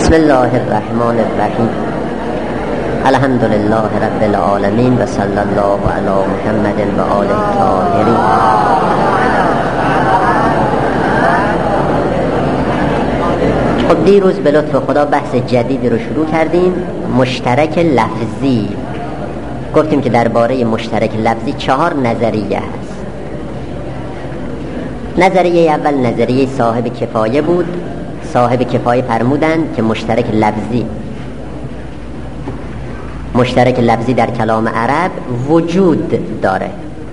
بسم الله الرحمن الرحیم. الحمد لله رب العالمین و صلی الله علی محمد و آله الطاهرین. خب دیروز به لطف خدا بحث جدیدی رو شروع کردیم، مشترک لفظی. گفتیم که درباره مشترک لفظی 4 نظریه هست. نظریه اول نظریه صاحب کفایه بود. صاحب کفایه فرمودند که مشترک لفظی در کلام عرب وجود داره.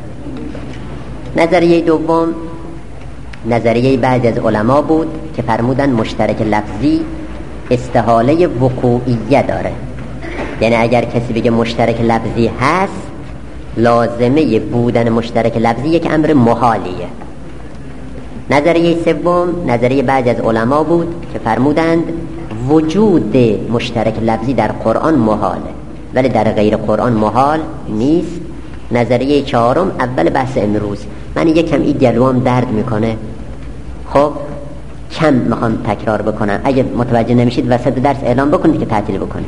نظریه دوم نظریه بعضی از علما بود که فرمودند مشترک لفظی استحاله وقوعیه داره، یعنی اگر کسی بگه مشترک لفظی هست، لازمه بودن مشترک لفظی یک امر محالیه. نظریه سوم نظریه بعضی از علما بود که فرمودند وجود مشترک لفظی در قرآن محاله، ولی در غیر قرآن محال نیست. نظریه چهارم اول بحث امروز. من یکم این گلوام درد میکنه، خب کم میخوام تکرار بکنم. اگه متوجه نمیشید وسط درس اعلام بکنید که تعطیل بکنید.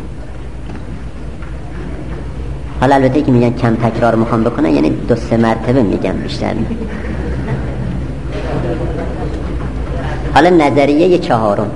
حالا البته که میگن کم تکرار میخوام بکنم، یعنی 2-3 مرتبه میگم، بیشتر میگم. حالا نظریه چهارم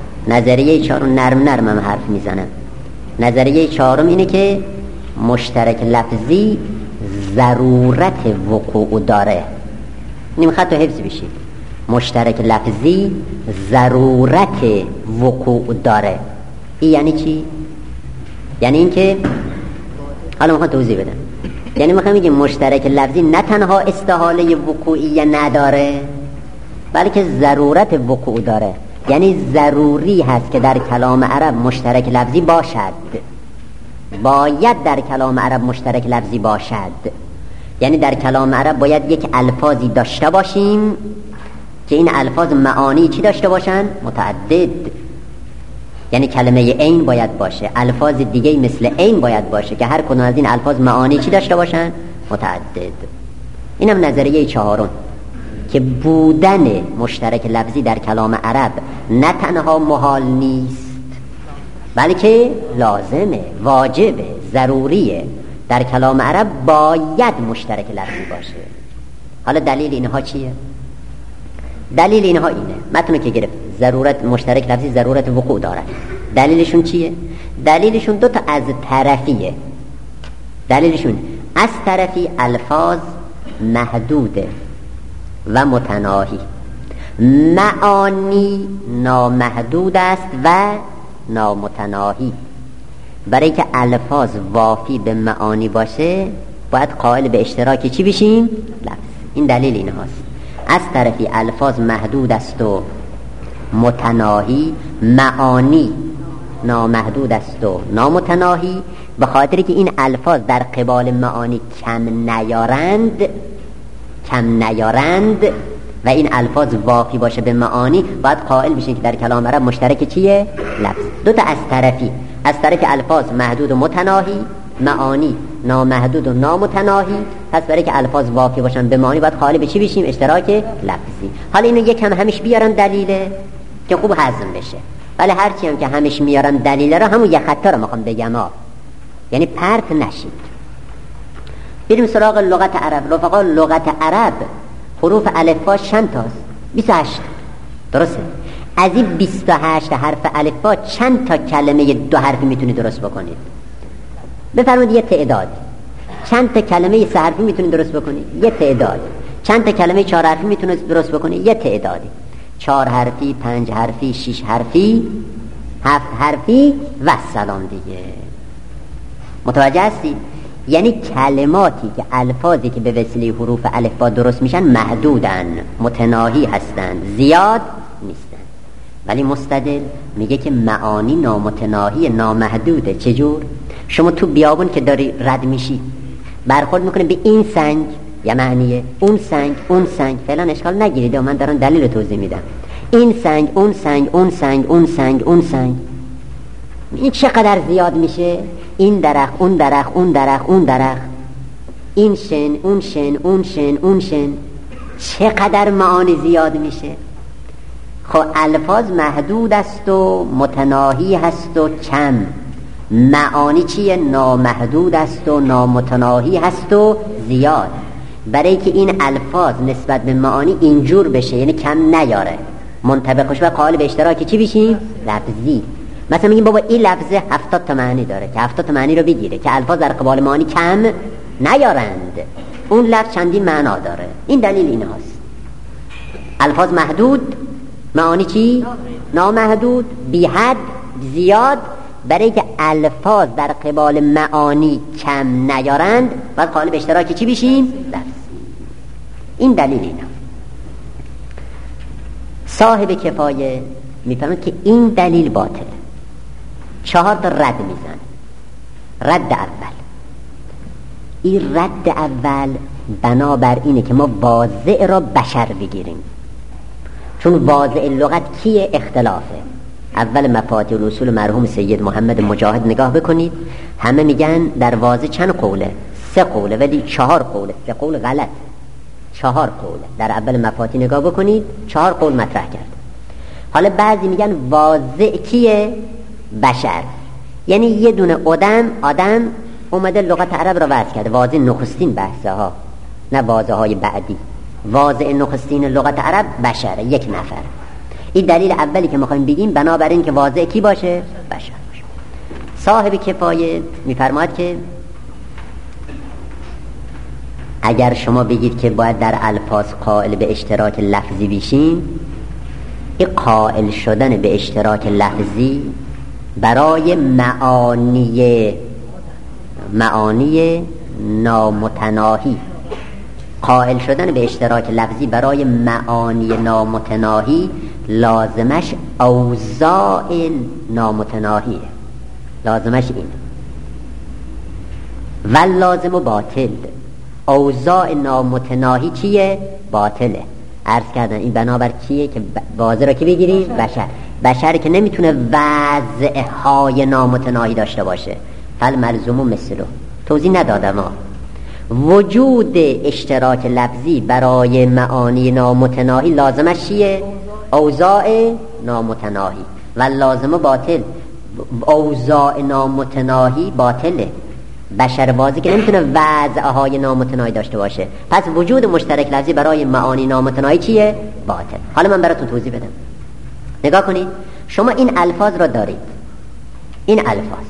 نرم حرف میزنم. نظریه چهارم اینه که مشترک لفظی ضرورت وقوع داره. نیم خط و حفظ بشید. مشترک لفظی ضرورت وقوع داره. این یعنی چی؟ یعنی این که حالا میخوام توضیح بدم. یعنی میخوام بگم مشترک لفظی نه تنها استحاله وقوعی نداره، بلکه ضرورت وقوع داره. یعنی ضروری هست که در کلام عرب مشترک لفظی باشد، باید در کلام عرب مشترک لفظی باشد. یعنی در کلام عرب باید یک الفاظی داشته باشیم که این الفاظ معانی چی داشته باشن؟ متعدد. یعنی کلمه عین باید باشه، الفاظ دیگه مثل عین باید باشه که هر کدوم از این الفاظ معانی چی داشته باشن؟ متعدد. اینم نظریه چهارم، که بودن مشترک لفظی در کلام عرب نه تنها محال نیست، بلکه لازمه، واجبه، ضروریه. در کلام عرب باید مشترک لفظی باشه. حالا دلیل اینها چیه؟ دلیل اینها اینه، متن که گرفت، ضرورت مشترک لفظی ضرورت وقوع داره. دلیلشون چیه؟ دلیلشون 2 تا از طرفیه. دلیلشون از طرفی الفاظ محدوده و متناهی، معانی نامحدود است و نامتناهی. برای که الفاظ وافی به معانی باشه باید قائل به اشتراک چی بشیم؟ لفظ. این دلیل این هاست. از طرفی الفاظ محدود است و متناهی، معانی نامحدود است و نامتناهی، به خاطری که این الفاظ در قبال معانی کم نیارند و این الفاظ واقعی باشه به معانی، باید قائل بشین که در کلام عرب مشترک چیه؟ لفظ. 2 تا از طرفی. از طرف الفاظ محدود و متناهی، معانی نامحدود و نامتناهی. پس برای که الفاظ واقعی باشن به معانی باید قائل به چی بشیم؟ اشتراک لفظی. حالا اینو یکم همیش بیارن دلیله که خوب هضم بشه، ولی هرچی هم که همیش میارن دلیله رو همون یک خطا رو میخوام بگم یعنی پرت نشید. بریم سراغ لغت عرب. رفقا لغت عرب حروف الفبا چند تاست؟ 28. درسته؟ از این 28 حرف الفبا چند تا کلمه 2 حرفی میتونید درست بکنید؟ بفرمایید یه تعداد. چند تا کلمه 3 حرفی میتونید درست بکنید؟ یه تعداد. چند تا کلمه 4 حرفی میتونید درست بکنید؟ یه تعدادی. 4 حرفی، 5 حرفی، 6 حرفی، 7 حرفی و سلام دیگه. متوجه هستید؟ یعنی کلماتی که الفاظی که به وسیله حروف الفبا درست میشن محدودن، متناهی هستن، زیاد نیستن. ولی مستدل میگه که معانی نامتناهی، نامحدوده. چجور؟ شما تو بیابون که داری رد میشی برخورد میکنه به این سنگ، یه معنیه، اون سنگ فلان. اشکال نگیرید، من دارم دلیل توضیح میدم. این سنگ، اون سنگ، این چقدر زیاد میشه؟ این درخت، اون درخت، این شن، اون شن، چقدر معانی زیاد میشه. خب الفاظ محدود است و متناهی هست و کم، معانی چیه؟ نامحدود است و نامتناهی هست و زیاد. برای که این الفاظ نسبت به معانی اینجور بشه، یعنی کم نیاره، منطبقش و قائل به اشتراک چی بشیم؟ لفظی. مثلا میگیم بابا این لفظ 70 تا معنی داره که 70 تا معنی رو بگیره که الفاظ در قبال معانی کم نیارند، اون لفظ چندین معنا داره. این دلیل این هست. الفاظ محدود، معانی چی؟ نامحدود، بی حد، زیاد. برای که الفاظ در قبال معانی کم نیارند باید قائل به اشتراک چی بشیم؟ لفظ. این دلیل اینا. صاحب کفایه میفهمد که این دلیل باطل. 4 تا رد میزن. رد اول، این رد اول بنابر اینه که ما واضع را بشر بگیریم، چون واضع لغت کیه؟ اختلافه. اول مفاتیح الاصول مرحوم سید محمد مجاهد نگاه بکنید، همه میگن در واضع چند قوله؟ 3 قوله، ولی 4 قوله. 3 قول غلط، 4 قوله. در اول مفاتیح نگاه بکنید 4 قول مطرح کرد. حالا بعضی میگن واضع کیه؟ بشر، یعنی یه دونه آدم اومده لغت عرب را وضع کرده. واضع نخستین بحثه ها، نه واضع های بعدی. واضع نخستین لغت عرب بشره، یک نفر. این دلیل اولی که میخوایم بگیم، بنابراین که واضع کی باشه؟ بشر باشه. صاحب کفایه میفرماد که اگر شما بگید که باید در الفاظ قائل به اشتراک لفظی بشیم، این قائل شدن به اشتراک لفظی برای معانی نامتناهی، قائل شدن به اشتراک لفظی برای معانی نامتناهی لازمش اوضاع نامتناهیه. لازمش این و لازم باطل. اوضاع نامتناهی چیه؟ باطله. عرض کردن این بنابر چیه که واضع را که بگیریم؟ بشر که نمیتونه وضع های نامتناهی داشته باشه. فالملزوم مثله. توضیح ندادم وجود اشتراک لفظی برای معانی نامتناهی لازمش چیه؟ اوضاع نامتناهی. و لازم باطل، اوضاع نامتناهی باطله. بشر واضح که نمیتونه وضعهای نامتناهی داشته باشه، پس وجود مشترک لفظی برای معانی نامتناهی چیه؟ باطل. حالا من براتون توضیح بدم. نگاه کنید، شما این الفاظ را دارید، این الفاظ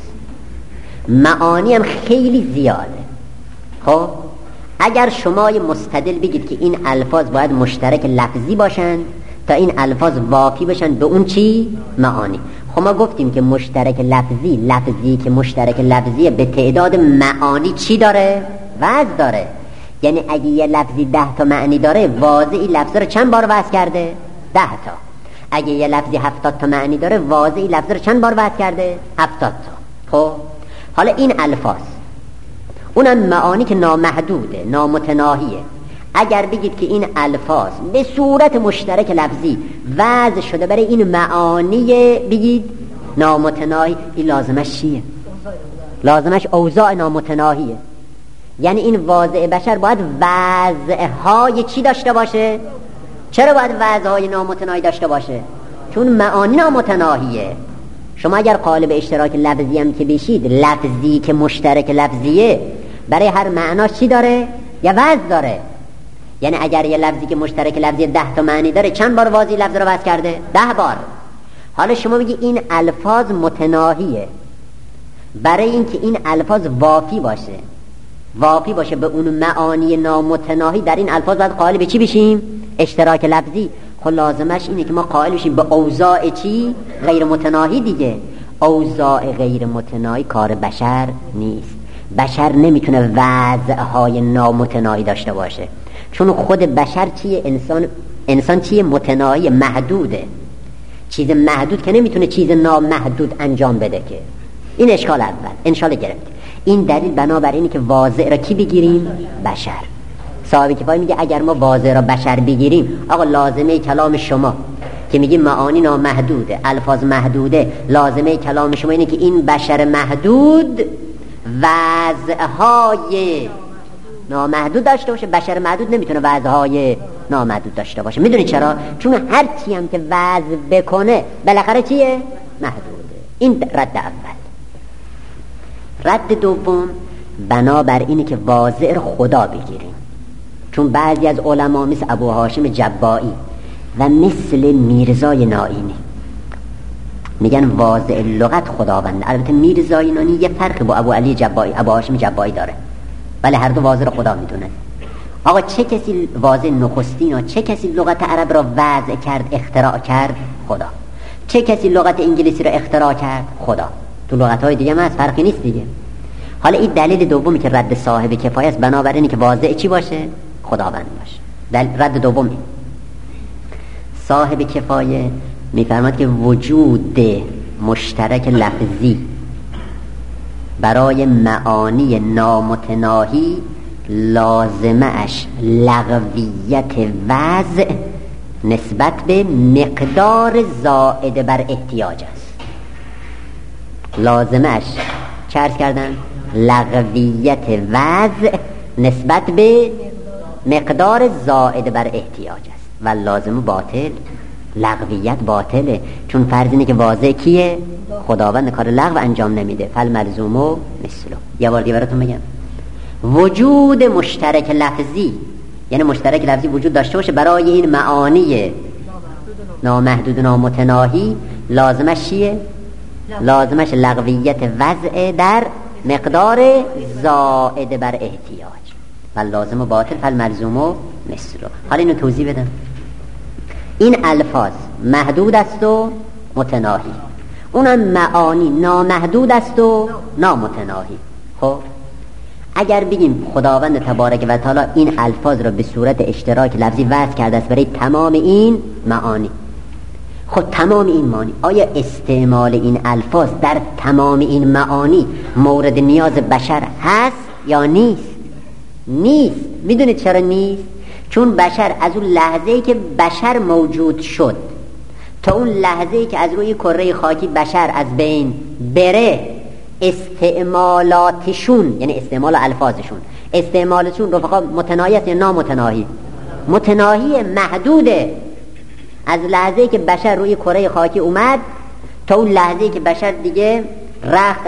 معانی هم خیلی زیاده. خب اگر شما مستدل بگید که این الفاظ باید مشترک لفظی باشن تا این الفاظ واقعی بشن به اون چی؟ معانی. خب ما گفتیم که مشترک لفظی که مشترک لفظیه به تعداد معانی چی داره؟ وضع داره. یعنی اگه یه لفظی 10 تا معنی داره، واضع این لفظ رو چند بار وضع کرده؟ 10 تا. اگه یه لفظی 70 تا معنی داره، واضع این لفظ رو چند بار وضع کرده؟ 70 تا. خب حالا این الفاظ، اونم معانی که نامحدوده، نامتناهیه. اگر بگید که این الفاظ به صورت مشترک لفظی وضع شده برای این معانی بگید نامتناهی، این لازمش چیه؟ لازمش اوضاع نامتناهیه. یعنی این واضع بشر باید وضعهای چی داشته باشه؟ چرا باید وضعهای نامتناهی داشته باشه؟ چون معانی نامتناهیه. شما اگر قائل به اشتراک لفظی هم که بشید، لفظی که مشترک لفظیه برای هر معناش چی داره؟ یا وضع داره. یعنی اگر یه لفظی که مشترک لفظی 10 تا معنی داره، چند بار واضع لفظ رو وضع کرده؟ 10 بار. حالا شما میگی این الفاظ متناهیه. برای اینکه این الفاظ واقعی باشه به اون معانی نامتناهی، در این الفاظ باید قائل به چی بشیم؟ اشتراک لفظی. خب لازمش اینه که ما قائل بشیم به اوضاع چی؟ غیر متناهی دیگه. اوضاع غیر متناهی کار بشر نیست. بشر نمیتونه وضعهای نامتناهی داشته باشه، چون خود بشر چیه؟ انسان چیه؟ متناهی، محدوده. چیز محدود که نمیتونه چیز نامحدود انجام بده که. این اشکال اول انشالله گرفت. این دلیل بنابراینه که واضع را کی بگیریم؟ بشر. صاحب کفایه میگه اگر ما واضع را بشر بگیریم، آقا لازمه کلام شما که میگی معانی نامحدوده، الفاظ محدوده، لازمه کلام شما اینه که این بشر محدود وضعهای نامحدود داشته باشه. بشر محدود نمیتونه وضعهای نامحدود داشته باشه. میدونی چرا؟ چون هر چی هم که وضع بکنه بالاخره چیه؟ محدوده. این رد اول. رد دوم بنابر اینه که واضع خدا بگیریم، چون بعضی از علما مثل ابو هاشم جبائی و مثل میرزای نائینی میگن واضع لغت خداونده. البته میرزای نائینی یه فرقی با ابو علی جبائی، ابو هاشم جبائی داره، ولی هر دو واضع خدا میدونن. آقا چه کسی واضع نخستین و چه کسی لغت عرب را وضع کرد، اختراع کرد؟ خدا. چه کسی لغت انگلیسی را اختراع کرد؟ خدا. تو لغت‌های دیگه هم هست، فرقی نیست دیگه. حالا این دلیل دومی که رد صاحب کفایه است، بنابراینی که واضع چی باشه؟ خداوند باشه. رد دومی صاحب کفایه میفرماد که وجود مشترک لفظی برای معانی نامتناهی لازمش لغویت وضع نسبت به مقدار زائد بر احتیاج است. لازمش چه عرض کردن؟ لغویت وضع نسبت به مقدار زائد بر احتیاج است و لازم باطل. لغویت باطله، چون فرض اینه که واضع کیه؟ خداوند. کار لغو انجام نمیده. فالملزوم مثله. یه بار دیگه براتون بگم، وجود مشترک لفظی، یعنی مشترک لفظی وجود داشته باشه برای این معانی نامحدود و نامتناهی، لازمش چیه؟ لازمش لغویت وضع در مقدار زائد بر احتیاج و لازم باطل فالملزوم مثله. حالا اینو توضیح بدم. این الفاظ محدود است و متناهی، اونم معانی نامحدود است و نامتناهی. خب اگر بگیم خداوند تبارک و تعالی این الفاظ را به صورت اشتراک لفظی وضع کرده است برای تمام این معانی، خب تمام این معانی، آیا استعمال این الفاظ در تمام این معانی مورد نیاز بشر هست یا نیست؟ نیست. میدونید چرا نیست؟ چون بشر از اون لحظه‌ای که بشر موجود شد تا اون لحظه‌ای که از روی کره خاکی بشر از بین بره، استعمالاتشون، یعنی استعمال الفاظشون، استعمالشون رفقا متناهی است یا نامتناهی؟ متناهی، محدوده. از لحظه‌ای که بشر روی کره خاکی اومد تا اون لحظه‌ای که بشر دیگه رخت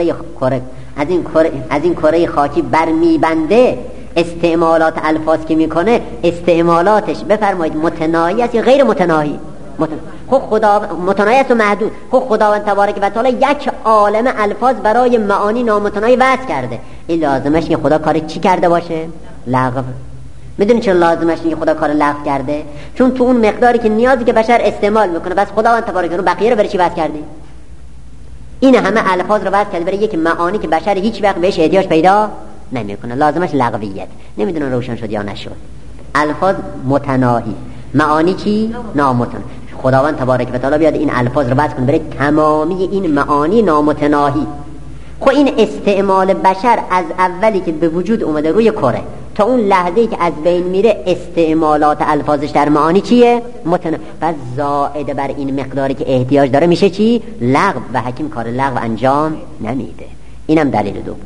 از این کره خاکی برمیبنده، استعمالات الفاظ که میکنه استعمالاتش بفرمایید متناهی است یا غیر متناهی؟ خب خدا متناهی است و محدود. خب خداوند تبارک و تعالی یک عالم الفاظ برای معانی نامتناهی وضع کرده. این لازمش که خدا کار چی کرده باشه؟ لغو. میدونی چرا لازمش اینه خدا کار لغو کرده؟ چون تو اون مقداری که نیازی که بشر استعمال میکنه، بس خداوند تبارک و تعالی بقیه رو برای چی وضع کرده؟ این همه الفاظ رو وضع کرده برای یک معانی که بشر هیچ وقت بهش احتیاج پیدا نمیکنه. لازمش لغویت. نمیدونم روشن شد یا نشد. الفاظ متناهی، معانی چی؟ نامتناهی. خداوند تبارک و تعالی بیاد این الفاظ رو وضع کنه برای تمامی این معانی نامتناهی. خب این استعمال بشر از اولی که به وجود اومده روی کره تا اون لحظه‌ای که از بین میره، استعمالات الفاظش در معانی چیه؟ متناهی. پس زائد بر این مقداری که احتیاج داره میشه چی؟ لغو. و حکیم کار لغو انجام نمیده. اینم دلیل دوم.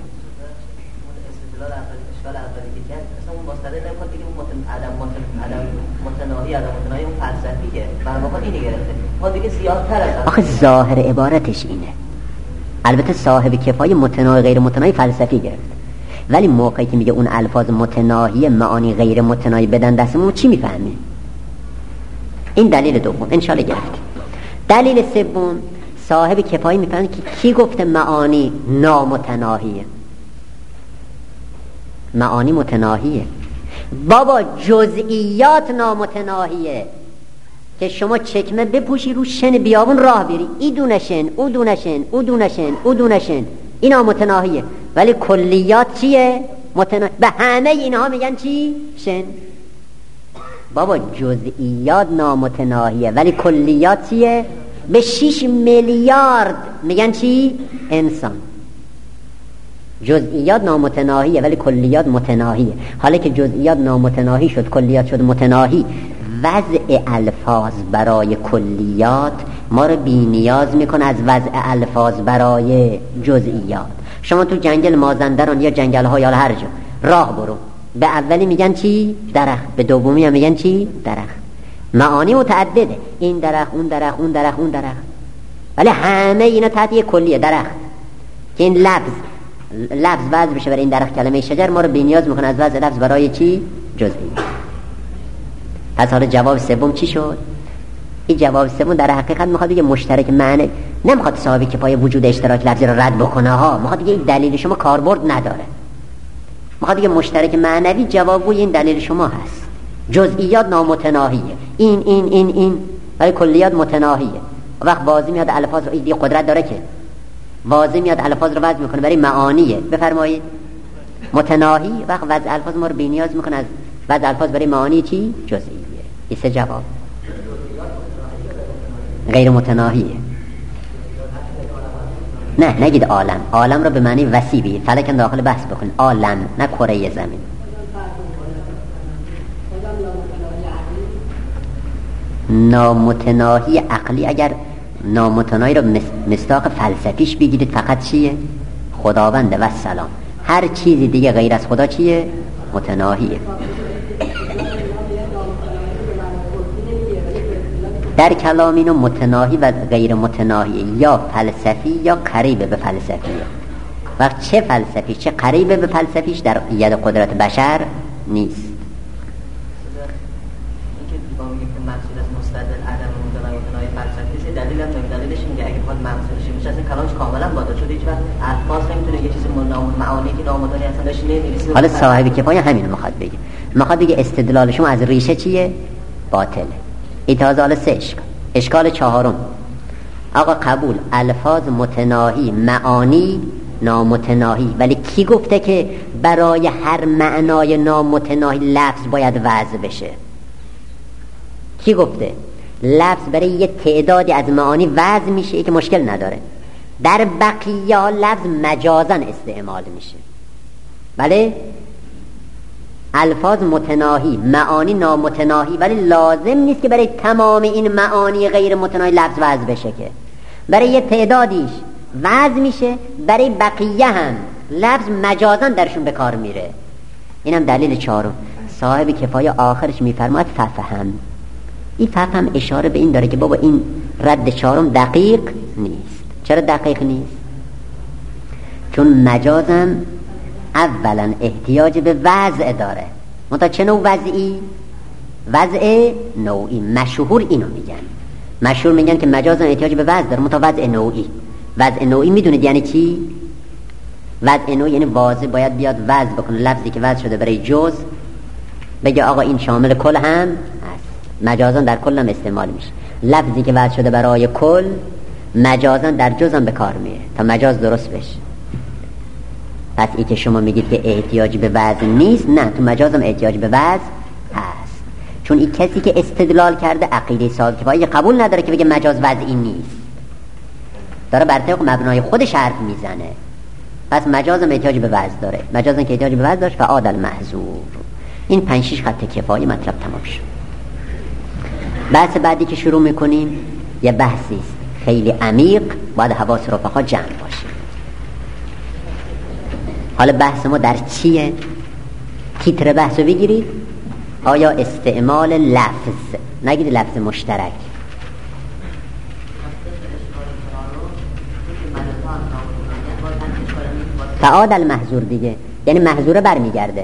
متناهی اون فلسفیه، برای اینی گرفته. ما دیگه زیادتر از آخه ظاهر عبارتش اینه. البته صاحب کفایه متناهی غیر متناهی فلسفی گرفت، ولی موقعی که میگه اون الفاظ متناهی معانی غیر متناهی بدن دستمون، چی میفهمیم؟ این دلیل دوم انشالله گرفت. دلیل سوم، صاحب کفایه میفهمه که کی گفته معانی نامتناهیه؟ معانی متناهیه بابا، جزئیات نامتناهیه. که شما چکمه بپوشی رو شن بیابون راه بری، ای دونشن او دونشن او دونشن او دونشن، این نامتناهیه. ولی کلیات چیه؟ متناهی. به همه اینها میگن چی؟ شن. بابا جزئیات نامتناهیه ولی کلیات چیه؟ به 6 میلیارد میگن چی؟ انسان. جزئیات نامتناهیه ولی کلیات متناهیه. حالا که جزئیات نامتناهی شد، کلیات شد متناهی، وضع الفاظ برای کلیات ما رو بی نیاز میکنه از وضع الفاظ برای جزئیات. شما تو جنگل مازندران یا جنگل ها یا هر جا راه برو، به اولی میگن چی؟ درخت، به دومی هم میگن چی؟ درخت. معانی متعدده، این درخت، اون درخت، اون درخت، اون درخت، ولی همه اینا تحت یک کلیه درخت. که این لفظ وضع بشه برای این درخت کلمه شجر، ما رو بی‌نیاز میکنه از وضع لفظ برای چی؟ جزئی. پس حالا جواب سوم چی شد؟ این جواب سوم در حقیقت میخواد بگه مشترک معنی، نمیخواد صاحب کفایه وجود اشتراک لفظی رو رد بکنه ها، میخواد بگه این دلیل شما کاربرد نداره. میخواد بگه مشترک معنوی جوابگوی این دلیل شما هست. جزئیات نامتناهیه، این برای کلیات متناهیه. وقت بازی میاد الفاظ رو، این قدرت داره که بازی میاد الفاظ رو وضع میکنه برای معانیه. بفرمایید متناهی، وقت وضع الفاظ ما رو بی‌نیاز میکنه از وضع الفاظ برای معانی چی؟ جزئیه. این سه جواب. غیر متناهیه. نه نگید عالم رو به معنی وسیع بگید، فلکم داخل بحث بکنید. عالم نه کره زمین. نامتناهی عقلی، اگر نامتناهی رو مصداق فلسفیش بگیرید فقط چیه؟ خداونده و سلام. هر چیزی دیگه غیر از خدا چیه؟ متناهیه. در کلام اینو متناهی و غیر متناهی یا فلسفی یا قریب به فلسفیه. وقت چه فلسفی چه قریب به فلسفیش در ید قدرت بشر نیست. اینکه با میگیم که محصول از مستدل عدم متناهی فلسفی دلیل هم دلیلش اینه اگه بخواد محصولش میشه اصلا کلامش کاملا باطل شده. هیچ وقت الفاظ نمیتونه یه چیز معانی که نامتناهی اصلا داشت نمیرسه. حالا صاحب کفایه همین میخواد بگه استدلال شما از ریشه چیه؟ باطله. ایتازه حالا سه اشکال چهارم. آقا قبول، الفاظ متناهی، معانی نامتناهی، ولی کی گفته که برای هر معنای نامتناهی لفظ باید وضع بشه؟ کی گفته؟ لفظ برای یه تعدادی از معانی وضع میشه که مشکل نداره، در بقیه لفظ مجازاً استعمال میشه. بله الفاظ متناهی، معانی نامتناهی، ولی لازم نیست که برای تمام این معانی غیر متناهی لفظ وضع بشه، که برای یه تعدادیش وضع میشه، برای بقیه هم لفظ مجازاً درشون به کار میره. اینم دلیل چهارم. صاحب کفایه آخرش میفرماید ففهم. این ففهم اشاره به این داره که بابا این رد چهارم دقیق نیست. چرا دقیق نیست؟ چون مجازم اولا احتیاج به وضع داره. منتها چه نوع وضعی؟ وضع نوعی. مشهور اینو میگن که مجازم احتیاج به وضع داره، منتها وضع نوعی. وضع نوعی میدونید یعنی چی؟ وضع نوعی یعنی واضح باید بیاد وضع بکنه لفظی که وضع شده برای جز، بگه آقا این شامل کل هم هست، مجازا در کل هم استعمال میشه. لفظی که وضع شده برای کل مجازا در جز هم به کار میره تا مجاز درست بشه. پس این که شما میگید که احتیاج به وضع نیست، نه، تو مجاز هم احتیاج به وضع هست. چون این کسی که استدلال کرده عقیده صاحب کفایه قبول نداره که بگه مجاز وضعی نیست، داره بر طبق مبنای خودش حرف میزنه. پس مجاز هم احتیاج به وضع داره. مجاز هم که احتیاج به وضع داشت فعاد المحذور. این 5-6 خط کفایه مطلب تمام شد. بحث بعدی که شروع میکنیم یه بحثی است خیلی عمیق، باید حواس رفقا جمع باشه. حالا بحث ما در چیه؟ تیتر بحث رو بگیرید. آیا استعمال لفظ، نگید لفظ مشترک، فعاد المحذور دیگه، یعنی محذوره برمیگرده.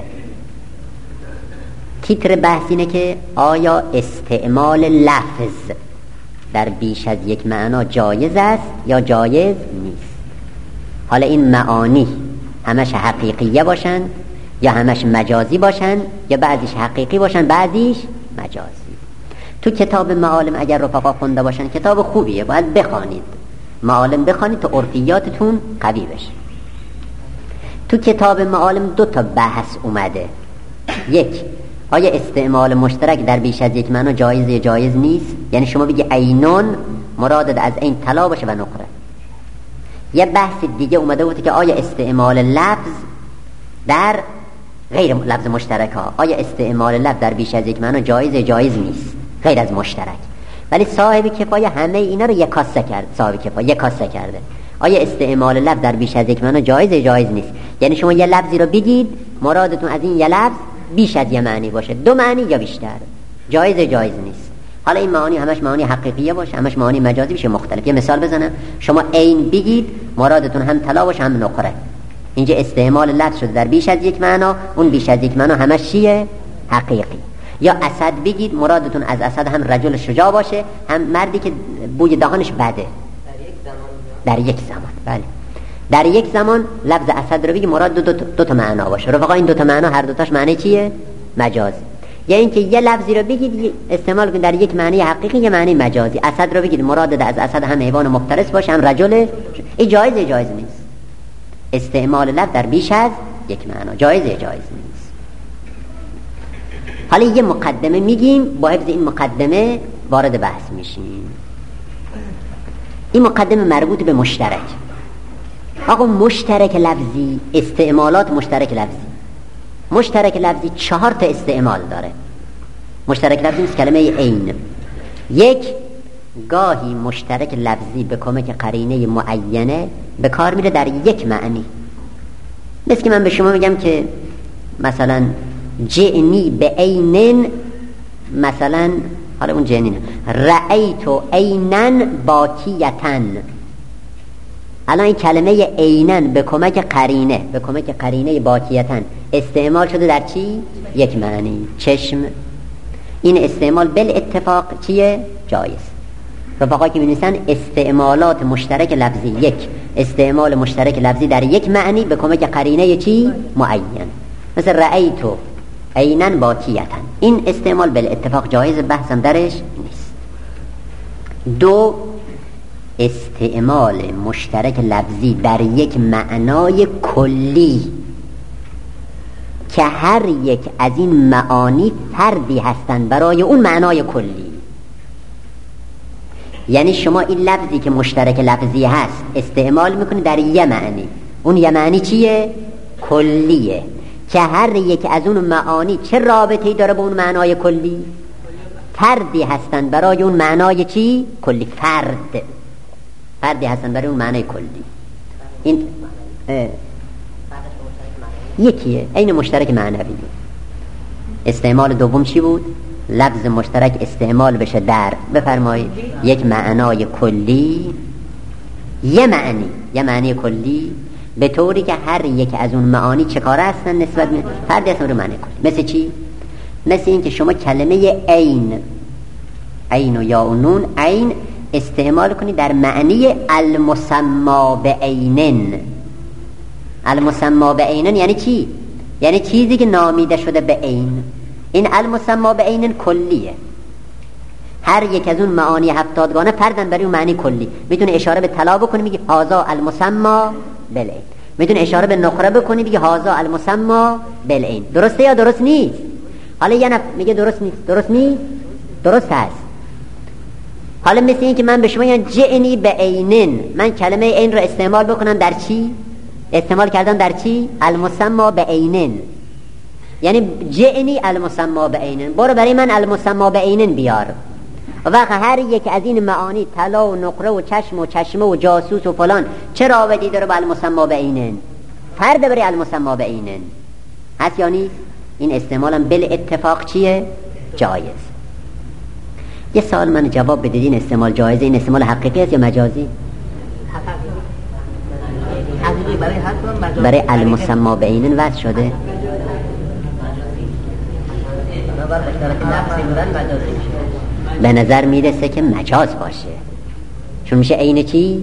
تیتر بحث اینه که آیا استعمال لفظ در بیش از یک معنا جایز است یا جایز نیست. حالا این معانی همش حقیقیه باشن یا همش مجازی باشن، یا بعضیش حقیقی باشن بعضیش مجازی. تو کتاب معالم اگر رفقا خونده باشن، کتاب خوبیه، باید بخوانید معالم، بخوانید تا عرفیاتتون قوی بشه. تو کتاب معالم 2 تا بحث اومده. یک، آیا استعمال مشترک در بیش از یک معنا جایز یا جایز نیست؟ یعنی شما بگی عینون مراد از عین طلا باشه و نقره. یه بحث دیگه اومده بود که آیا استعمال لفظ در غیر لفظ مشترک ها، آیا استعمال لفظ در بیش از یک معنا جایز یا جایز نیست غیر از مشترک. ولی صاحب کفایه همه اینا رو یکاسه کرد. صاحب کفایه یکاسه کرده. آیا استعمال لفظ در بیش از یک معنا جایز یا جایز نیست؟ یعنی شما یه لفظی رو بگید مرادتون از این یه لفظ بیش از یه معنی باشه، 2 معنی یا بیشتر، جایز نیست. حالا این معانی همش معانی حقیقیه باشه، همش معانی مجازی بشه مختلف. یه مثال بزنم، شما عین بگید مرادتون هم طلا باشه هم نقره. اینجا استعمال لفظ شده در بیش از یک معنا، اون بیش از یک معنا همش چیه؟ حقیقی. یا اسد بگید مرادتون از اسد هم رجل شجاع باشه هم مردی که بوی دهانش بده. در یک زمان بله، در یک زمان لفظ اسد رو بگی مراد دو تا معنا باشه. رفقا این 2 تا معنا هر دوتاش معنی چیه؟ مجازی. یا اینکه یه لفظی رو بگید استعمال کنید در یک معنی حقیقی یه معنی مجازی. اسد رو بگید مراد از اسد هم حیوان مفترس باشه هم رجل. این جایز نیست. استعمال لفظ در بیش از یک معنا جایز نیست. حالا یه مقدمه میگیم، با حفظ این مقدمه وارد بحث میشیم. این مقدمه مربوط به مشترک. آقا مشترک لفظی، استعمالات مشترک لفظی 4 تا استعمال داره. مشترک لفظی مثل کلمه عین. 1 گاهی مشترک لفظی به کمک قرینه معینه به کار میره در یک معنی. مثل که من به شما میگم که مثلا جئنی به عینن، مثلا حالا اون جنین رأیتو عینن باکیتن. الان این کلمه عینن به کمک قرینه باکیتن استعمال شده در چی؟ یک معنی، چشم. این استعمال بالاتفاق چیه؟ جایز. رفقا که می‌نویسن استعمالات مشترک لفظی، 1 استعمال مشترک لفظی در یک معنی به کمک قرینه چی؟ معین. مثل رأیتو عینن باکیتن، این استعمال بالاتفاق جایز، بحثم درش نیست. 2 استعمال مشترک لفظی در یک معنای کلی که هر یک از این معانی فردی هستند برای اون معنای کلی. یعنی شما این لفظی که مشترک لفظی هست استعمال میکنی در یه معنی، اون یه معنی چیه؟ کلیه، که هر یک از اون معانی چه رابطه‌ای داره با اون معنای کلی؟ فردی هستند برای اون معنای چی؟ کلی. فردی هستند برای اون معنای کلی. این یکیه، این مشترک معنوی. استعمال دوم چی بود؟ لفظ مشترک استعمال بشه در، بفرمایید، یک معنای کلی، یه معنی کلی، به طوری که هر یک از اون معانی چه کاره هستن نسبت به فردی هستن رو معنی کلی. مثل چی؟ مثل این که شما کلمه عین و یا و نون عین استعمال کنی در معنی المسما بعینن. المسما بعینن یعنی چی؟ یعنی چیزی که نامیده شده به عین. این المسما بعینن کلیه، هر یک از اون معانی 70 گانه پردن برای اون معنی کلی. میتونه اشاره به طلا بکنی میگه هذا المسما بالعین، میتونه اشاره به نقره بکنی دیگه هذا المسما بالعین. درسته یا درست نیست؟ حالا یه میگه درست نیست، درست هست. حالا مثل این که من به شما یعنی جئنی به عینن، من کلمه عین رو استعمال بکنم در چی؟ استعمال کردم در چی؟ المسما بعینن، یعنی جئنی المسما بعینن، برو برای من المسما بعینن بیار. وقت هر یک از این معانی طلا و نقره و چشم و چشمه و جاسوس و فلان چه رابطه‌ای داره با المسما بعینن؟ فرد برای المسما بعینن هست یا نیست؟ این استعمالم بالاتفاق چیه؟ جایز. یه سوال من جواب بدید، این استعمال جایزه، این استعمال حقیقی است یا مجازی؟ برای المسما بعینن وضع شده. به نظر میرسه که مجاز باشه، چون میشه عین چی؟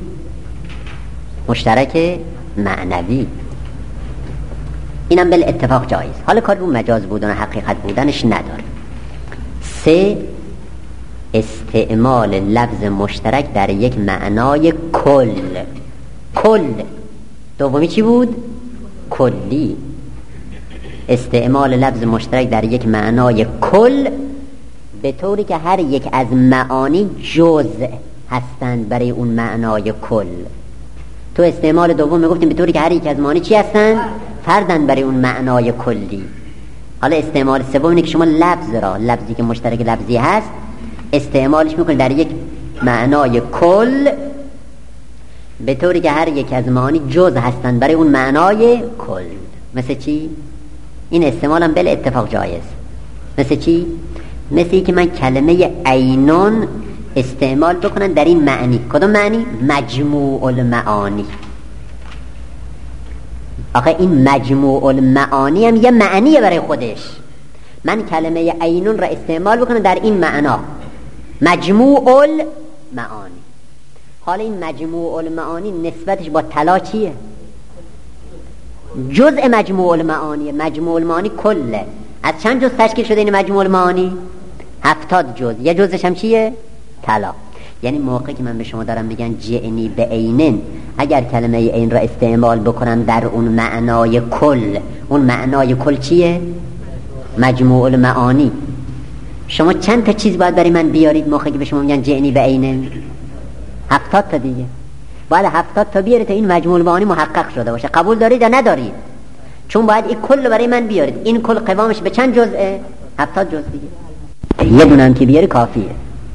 مشترک معنوی. اینم بالاتفاق جایز. حالا کار رو مجاز بودن و حقیقت بودنش نداره. 3 استعمال لفظ مشترک در یک معنای کل. دومی چی بود؟ کلی. استعمال لفظ مشترک در یک معنای کل به طوری که هر یک از معانی جزء هستند برای اون معنای کل. تو استعمال دوم میگفتیم به طوری که هر یک از معانی چی هستند؟ فردن برای اون معنای کلی. حالا استعمال سوم اینه که شما لفظی که مشترک لفظی هست استعمالش میکنید در یک معنای کل به طوری که هر یک از معانی جزء هستند برای اون معنای کل. مثل چی؟ این استعمال هم بل اتفاق جایز. مثل چی؟ مثل که من کلمه عینون استعمال بکنن در این معنی. کدوم معنی؟ مجموع المعانی. آخه این مجموع المعانی هم یه معنیه برای خودش. من کلمه عینون را استعمال بکنم در این معنا، مجموع المعانی. حالا این مجموع المعانی نسبتش با طلا چیه؟ جزء مجموع المعانی. مجموع المعانی کله. از چند جزء تشکیل شده این مجموع المعانی؟ 70 جزء. یه جزءش هم چیه؟ طلا. یعنی موقعی که من به شما دارم میگن جعنی به عینن، اگر کلمه عین را استعمال بکنم در اون معنای کل، اون معنای کل چیه؟ مجموع المعانی. شما چند تا چیز باید برای من بیارید موقعی که به شما میگن جعنی به عینن؟ 70 تا دیگه. باید 70 تا بیارید تا این مجموع المعانی محقق شده باشه. قبول دارید یا ندارید؟ چون باید این کل برای من بیارید. این کل قوامش به چند جزءه؟ 70 جزء دیگه. یه دونه هم که بیاری کافیه.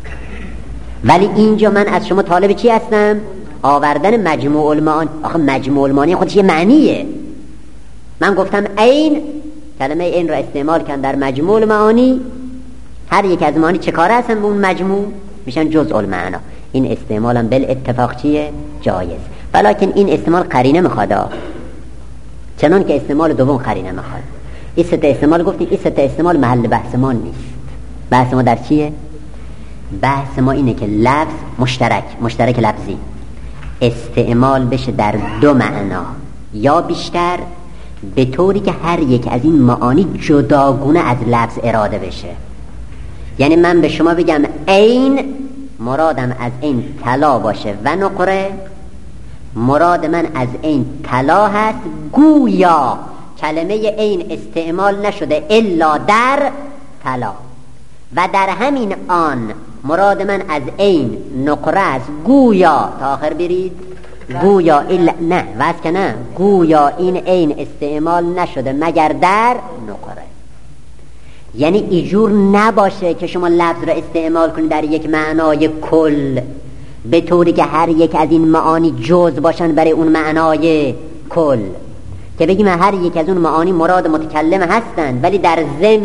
ولی اینجا من از شما طالب چی هستم؟ آوردن مجموع المعانی. آخه مجموع المعانی خودش یه معنیه. من گفتم عین، کلمه عین را استعمال کردم در مجموع المعانی. هر یک از معانی چه کاره هستن به اون مجموع؟ میشن جزء المعنا. این استعمالم بل اتفاق چیه؟ جایز. ولیکن این استعمال قرینه میخواد، چنان که استعمال دوم قرینه میخواد. این سه تا استعمال گفتیم، این سه تا استعمال محل بحث ما نیست. بحث ما در چیه؟ بحث ما اینه که لفظ مشترک لفظی استعمال بشه در دو معنا یا بیشتر، به طوری که هر یک از این معانی جداگونه از لفظ اراده بشه. یعنی من به شما بگم عین، مرادم از این طلا باشه و نقره، مراد من از این طلا هست، گویا کلمه عین استعمال نشده الا در طلا، و در همین آن مراد من از عین نقره است، گویا تا آخر برید، گویا نه واسه که نه، گویا این عین استعمال نشده مگر در نقره. یعنی ایجور نباشه که شما لفظ را استعمال کنید در یک معنای کل به طوری که هر یک از این معانی جز باشن برای اون معنای کل، که بگیم هر یک از اون معانی مراد متکلم هستند ولی در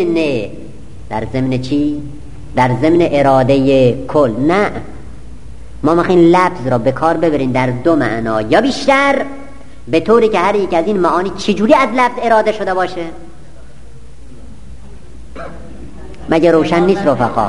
ضمن چی؟ در ضمن اراده کل. نه، ما میخوایم لفظ را به کار ببریم در دو معنا یا بیشتر، به طوری که هر یک از این معانی چجوری از لفظ اراده شده باشه. مگه روشن نیست رفقا؟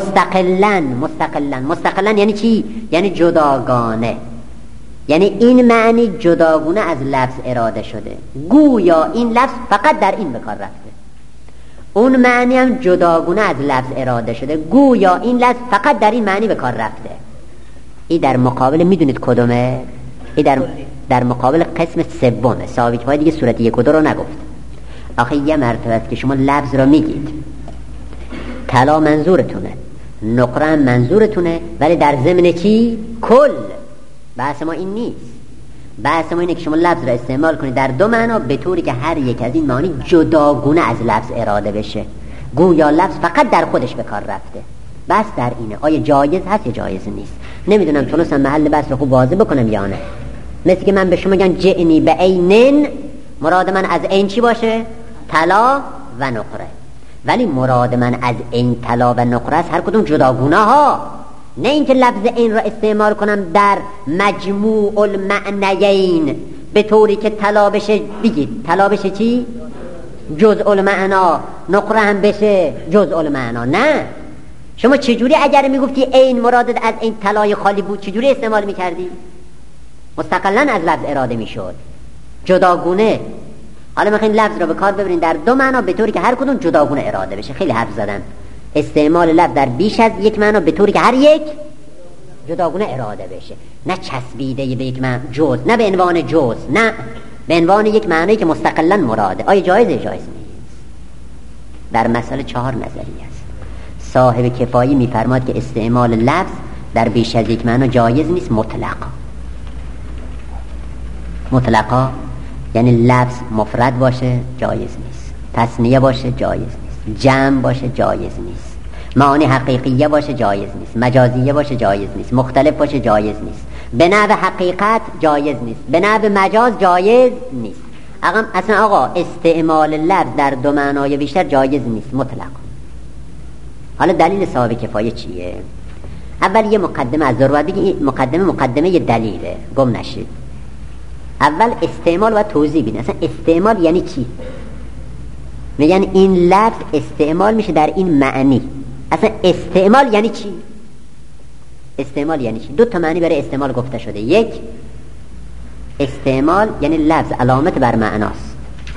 مستقلن یعنی چی؟ یعنی جداگانه. یعنی این معنی جداگونه از لفظ اراده شده، گویا این لفظ فقط در این به کار رفته. اون معنی هم جداگونه از لفظ اراده شده، گویا این لفظ فقط در این معنی به کار رفته. این در مقابل میدونید کدومه؟ این در مقابل قسم سومه. ثابت های دیگه صورت 1 و 2 رو نگفت. آخه یه مرتبه است که شما لفظ را میگید، طلا منظورتونه، نقره منظورتونه، ولی در ضمن چی؟ کل. بحث ما این نیست. بحث ما اینه که شما لفظ را استعمال کنید در دو معنا به طوری که هر یک از این معانی جداگونه از لفظ اراده بشه، گویا لفظ فقط در خودش به کار رفته. بس در اینه آیا جایز هست یا جایز نیست. نمیدونم تونستم محل بحث رو خوب واضح بکنم یا نه. مثل که من به شما بگم جعنی به عینن، مراد من از عین چی باشه؟ طلا و نقره. ولی مراد من از این طلا و نقره است هر کدوم جداگونه ها، نه اینکه لفظ این را استعمال کنم در مجموع المعنیین به طوری که طلا بشه، بگید طلا بشه چی؟ جزء المعنا، نقره هم بشه جزء المعنا. نه، شما چجوری اگر میگفتی این مرادت از این طلای خالی بود چجوری استعمال میکردی؟ مستقلا از لفظ اراده میشد، جداگونه. حالا میخواین لفظ را به کار ببرین در دو معنا به طوری که هر کدوم جداگونه اراده بشه. خیلی حرف زدن. استعمال لفظ در بیش از یک معنا به طوری که هر یک جداگونه اراده بشه، نه چسبیده به یک معنی جز، نه به عنوان جز، نه به عنوان یک معنی که مستقلا مراده. آیا جایزه؟ جایز نیست. در مسئله 4 نظریه است. صاحب کفایی میفرماد که استعمال لفظ در بیش از یک معنا جایز نیست مطلقا، یعنی لفظ مفرد باشه جایز نیست، تثنیه باشه جایز نیست، جمع باشه جایز نیست، معانی حقیقیه باشه جایز نیست، مجازیه باشه جایز نیست، مختلف باشه جایز نیست، به نحو حقیقت جایز نیست، به نحو مجاز جایز نیست. اصلا آقا استعمال لفظ در دو معنای بیشتر جایز نیست مطلق. حالا دلیل صاحب کفایه چیه؟ اول یه مقدمه از ضرورت بگی، مقدمه دلیله، گم نشید. اول استعمال و توضیح بدین اصلا استعمال یعنی چی. میگن این لفظ استعمال میشه در این معنی. اصلا استعمال یعنی چی؟ استعمال یعنی چی؟ دو تا معنی برای استعمال گفته شده. یک، استعمال یعنی لفظ علامت بر معناست.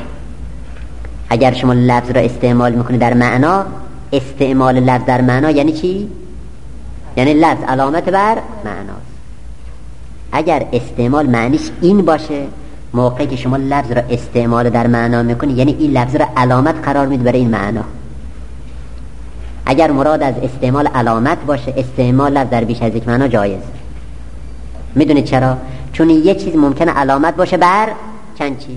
اگر شما لفظ را استعمال میکنید در معنا، استعمال لفظ در معنا یعنی چی؟ یعنی لفظ علامت بر معناست. اگر استعمال معنیش این باشه، موقعی که شما لفظ را استعمال در معنا میکنید یعنی این لفظ را علامت قرار میدید برای این معنا. اگر مراد از استعمال علامت باشه، استعمال لفظ در بیش از یک معنا جایز. میدونید چرا؟ چون یه چیز ممکنه علامت باشه بر چند چیز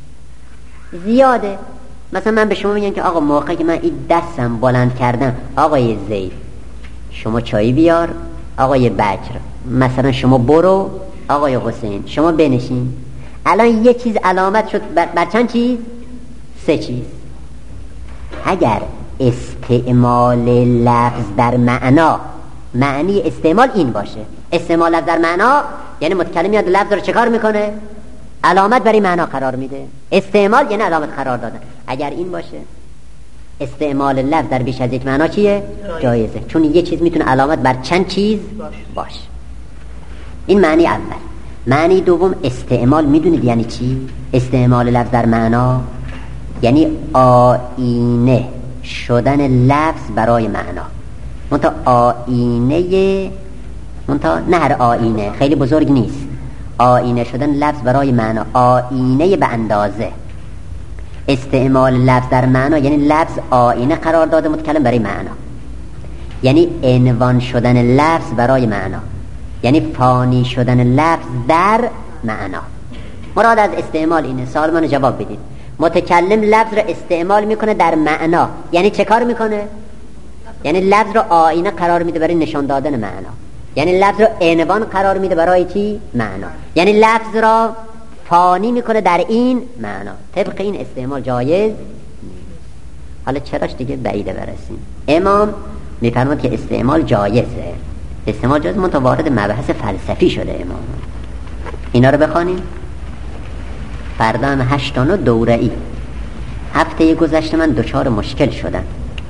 زیاده. مثلا من به شما میگم که آقا موقعی که من این دستم بلند کردم، آقای زید شما چای بیار، آقای بکر مثلا شما برو، آقای حسین شما بنشین. الان یه چیز علامت شد بر چند چیز؟ سه چیز. اگر استعمال لفظ در معنا، معنی استعمال این باشه، استعمال لفظ در معنا یعنی متکلم میاد لفظ رو چکار میکنه؟ علامت برای معنا قرار میده. استعمال یعنی علامت قرار دادن. اگر این باشه استعمال لفظ در بیش از یک معنا چیه؟ جایزه. چون یه چیز میتونه علامت بر چند چیز باشه. این معنی اول. معنی دوم، استعمال میدونید یعنی چی؟ استعمال لفظ در معنا یعنی آینه شدن لفظ برای معنا. منتها آینه، منتها نه هر آینه، خیلی بزرگ نیست. آینه شدن لفظ برای معنا، آینه به اندازه. استعمال لفظ در معنا یعنی لفظ آینه قرار داده متکلم برای معنا، یعنی عنوان شدن لفظ برای معنا، یعنی فانی شدن لفظ در معنا. مراد از استعمال اینه. سوال منو جواب بدید. متکلم لفظ رو استعمال میکنه در معنا، یعنی چه کار میکنه؟ یعنی لفظ رو آینه قرار میده برای نشان دادن معنا، یعنی لفظ رو عنوان قرار میده برای چی؟ معنا. یعنی لفظ را فانی میکنه در این معنا. طبق این استعمال جایز نیست. حالا چراش دیگه بعیده برسیم. امام میفرماد که استعمال جایزه. استعمال جایز منتها وارد مبحث فلسفی شده امام. اینا رو بخوانیم. فردا هم 8 تا 9 دوره ای. هفته گذشته من دچار مشکل شدم.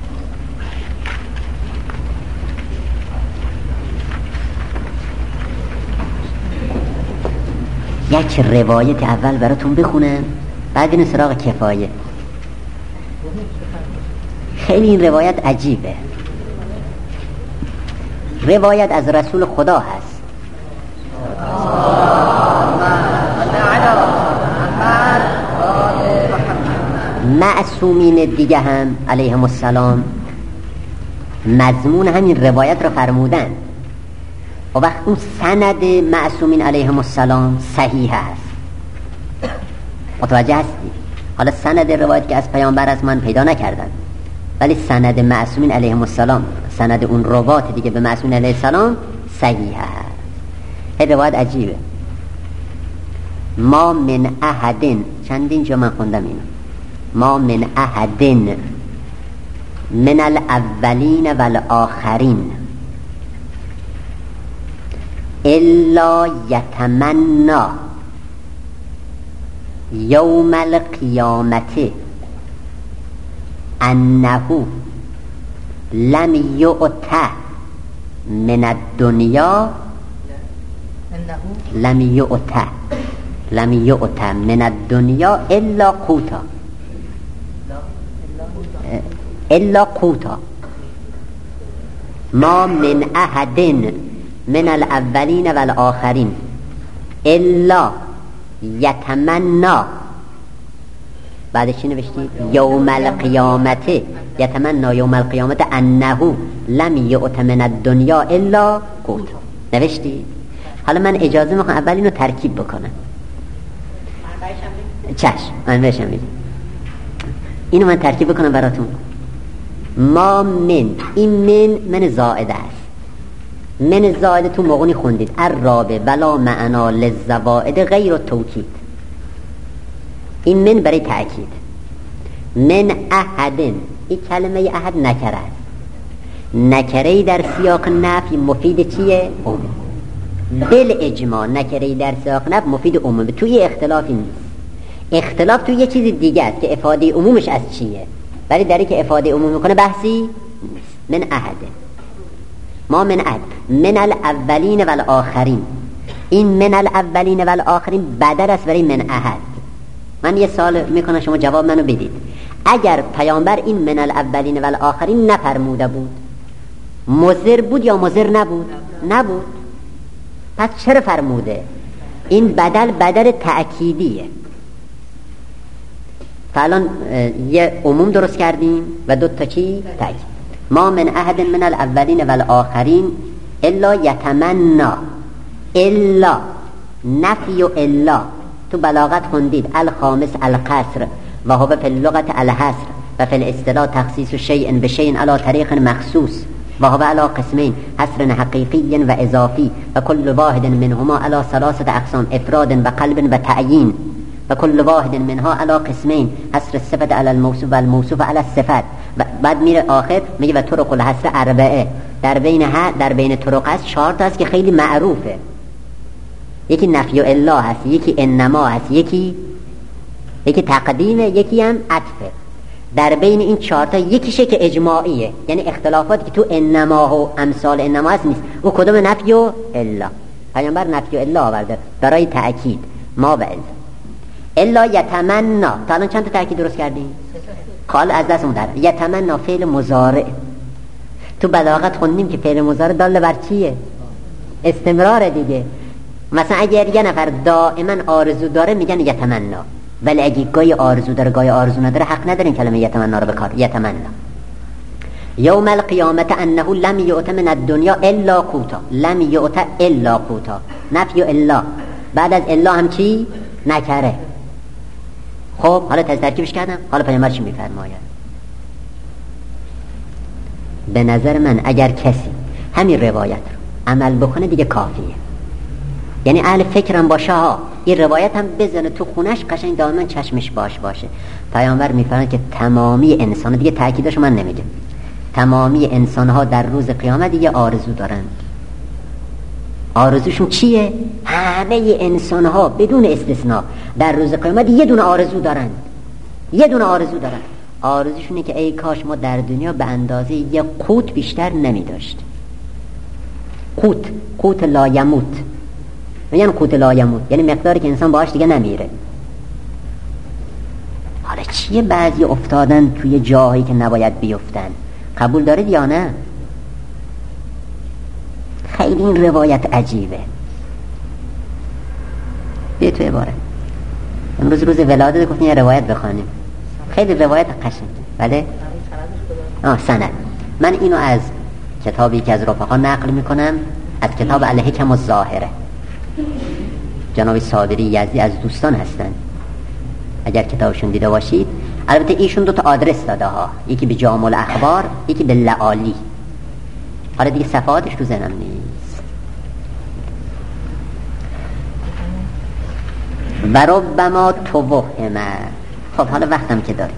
یک روایت اول براتون بخونم، بعد این سراغ کفایه. خیلی این روایت عجیبه. روایت از رسول خدا هست. معصومین دیگه هم علیهم السلام مضمون همین روایت رو فرمودن. و وقت اون سند معصومین علیهم السلام صحیح هست. متوجه هستی؟ حالا سند روایت که از پیامبر از من پیدا نکردن، ولی سند معصومین علیهم السلام، سند اون روات دیگه به معصومین علیه السلام صحیح هست. این روایت عجیبه. ما من احدین، چندین جا من خوندم اینو، ما من احدین من الاولین والآخرین الا یتمنى یوم القیامت انه لم یؤت من الدنیا، لم یؤت من الدنیا الا قوتا، الا قوتا. ما من احد من الاولین والآخرین الا یتمنى، بعدش چی نوشتی؟ یوم القیامت، یتمنى یوم القیامت انه لم یؤت من الدنیا الا قوت. نوشتی؟ حالا من اجازه میخوام اول اینو ترکیب بکنم. چشم، من بشم اینو من ترکیب بکنم براتون. ما من، این من زائده است. من زائده تو مغنی خوندید. الرابع ولا معنا للزوائد غیر توکید. این من برای تأکید. من احدن، این کلمه احد نکره است. نکره در سیاق نفی مفید چیه؟ عموم. بالاجماع نکره در سیاق نفی مفید عموم. توی اختلافی نیست. اختلاف توی یه چیز دیگه است که افاده عمومش از چیه، ولی داری که افاده عموم میکنه بحثی نیست. من احده، ما من احد، من الاولین والآخرین. این من الاولین والآخرین بدل است برای من احد. من یه سوال میکنم شما جواب منو بدید. اگر پیامبر این من الاولین والآخرین نفرموده بود، مضر بود یا مضر نبود؟ نبود. پس چرا فرموده؟ این بدل تأکیدیه. فالان یه عموم درست کردیم و دو تا چی؟ تأکید. ما من احد من الاولین والآخرین الا یتمنا. الا نفی و الا تو بلاغت خوندید الخامس القصر و هو فی اللغت الحصر و فی الاصطلاح تخصیص شیء بشیء علی طریق مخصوص و هو علی قسمین حصر حقیقی و اضافی و کل واحد منهما علی ثلاثه اقسام افراد و قلب و تعیین و کل واحد منها علی قسمین حصر الصفت علی الموصوف و الموصوف علی الصفت. بعد میره آخر میگه و طرق الحصر اربعه. در بین طرق هست 4 تا است که خیلی معروفه. یکی نفی الا هست، یکی انما هست، یکی تقدیمه، یکی هم عطفه. در بین این 4 تا یکیشه که اجماعیه، یعنی اختلافاتی که تو انما و امثال انما هست نیست. او کدوم؟ نفی و الا. پیامبر نفی و الا آورده برای تأکید. ما به الا یتمنا. تا الان چند تا تأکید درست کردیم؟ قال از دستمون در یتمنا فعل مضارع. تو بلاغت خوندیم که فعل مضارع دال بر چیه؟ استمرار دیگه. مثلا اگر یه نفر دائما آرزو داره میگن یتمنا، ولی اگه گاهی آرزو داره گاهی آرزو نداره حق نداره این کلمه یتمنا رو بکار. یتمنا یوم القیامت انه لم یؤت من الدنیا الا قوتا. لم یؤت الا قوتا، نفی الا. بعد از الا هم چی؟ نکره. خب حالا ترکیبش کردم. حالا پیامبر چی میفرماید؟ به نظر من اگر کسی همین روایت رو عمل بکنه دیگه کافیه. یعنی اهل فکرم باشه ها، این روایت هم بزنه تو خونش قشنگ دائما چشمش باشه. پیامبر میفرماید که تمامی انسان، دیگه تأکیدش من نمیگم، تمامی انسان ها در روز قیامت یه آرزو دارن. آرزوشون چیه؟ همه انسان ها بدون استثناء در روز قیامت یه دونه آرزو دارن. آرزوشونه که ای کاش ما در دنیا به اندازه یه قوت بیشتر نمی داشت. قوت لا یموت. یعنی قوت لا یموت یعنی مقداری که انسان باهاش دیگه نمیره. حالا چیه بعضی افتادن توی جاهایی که نباید بیفتن؟ قبول دارید یا نه؟ خیلی این روایت عجیبه. بیا تو عبارت. امروز روز ولادت گفتیم یه روایت بخوانیم. خیلی روایت قشنگ. بله؟ سند. من اینو از کتابی که از رفقا نقل میکنم، از کتاب الحکم الظاهره. جناب صابری یزدی از دوستان هستن، اگر کتابشون دیده باشید. البته ایشون 2 تا آدرس داده ها، یکی به جامع الاخبار، یکی به لعالی. حالا دیگه صفحاتش تو ذهنم نیست. و ربما توهم. خب حالا وقتم که داریم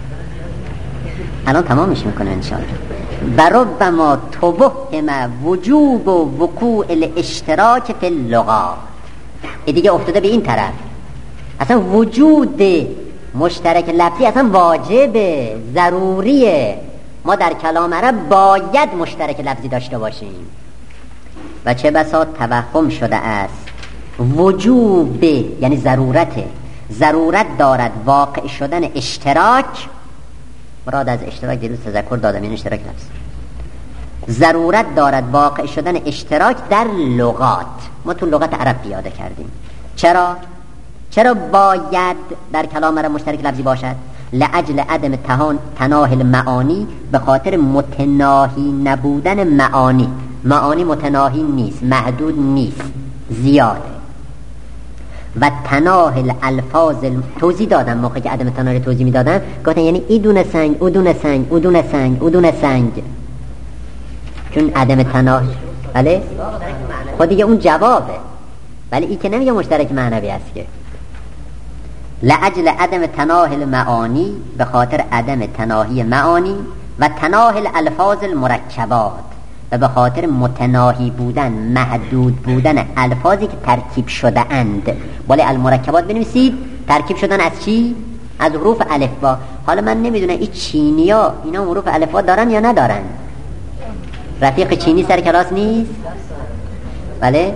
الان تمامش میکنه انشاءالله. و ربما توهم وجوب و وقوع الاشتراک فی اللغات. دیگه افتاده به این طرف، اصلا وجود مشترک لفظی اصلا واجبه، ضروریه. ما در کلام عرب باید مشترک لفظی داشته باشیم و چه بسا توهم شده است وجوب، یعنی ضرورت دارد واقع شدن اشتراک. مراد از اشتراک دیروز تذکر دادم، این اشتراک لفظ. ضرورت دارد واقع شدن اشتراک در لغات. ما تو لغت عرب پیاده کردیم. چرا باید در کلام عرب مشترک لفظی باشد؟ لأجل عدم تناهی المعانی، به خاطر متناهی نبودن معانی متناهی نیست، محدود نیست، زیاده. و تناهی الفاظ، توضیح دادم موقعی که عدم تناهی توضیح میدادم، گفتن یعنی ایدون سنگ، اودون سنگ، چون عدم تناهی. بله خود دیگه اون جوابه، ولی این که نمیگه مشترک معنوی است که. لأجل عدم تناهی المعانی، به خاطر عدم تناهی معانی و تناهی الفاظ المرکبات، و به خاطر متناهی بودن، محدود بودن الفاظی که ترکیب شده اند. ولی المرکبات بنویسید ترکیب شدن از چی؟ از حروف الف با. حالا من نمیدونم این چینیا اینا حروف الف با دارن یا ندارن. رفیق چینی سر کلاس نیست؟ بله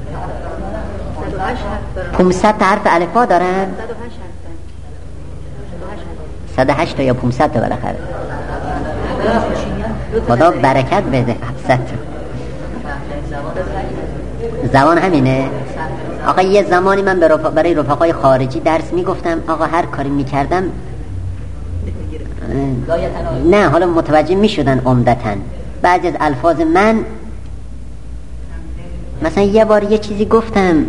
500 تا حرف الف با دارن؟ 108 تا یا 500 تا بالاخره. خدا برکت بده. 700 تا زبان همینه. آقا یه زمانی من برای رفقای خارجی درس میگفتم، آقا هر کاری میکردم نه حالا متوجه میشدن عمدتاً بعضی از الفاظ من. مثلا یه بار یه چیزی گفتم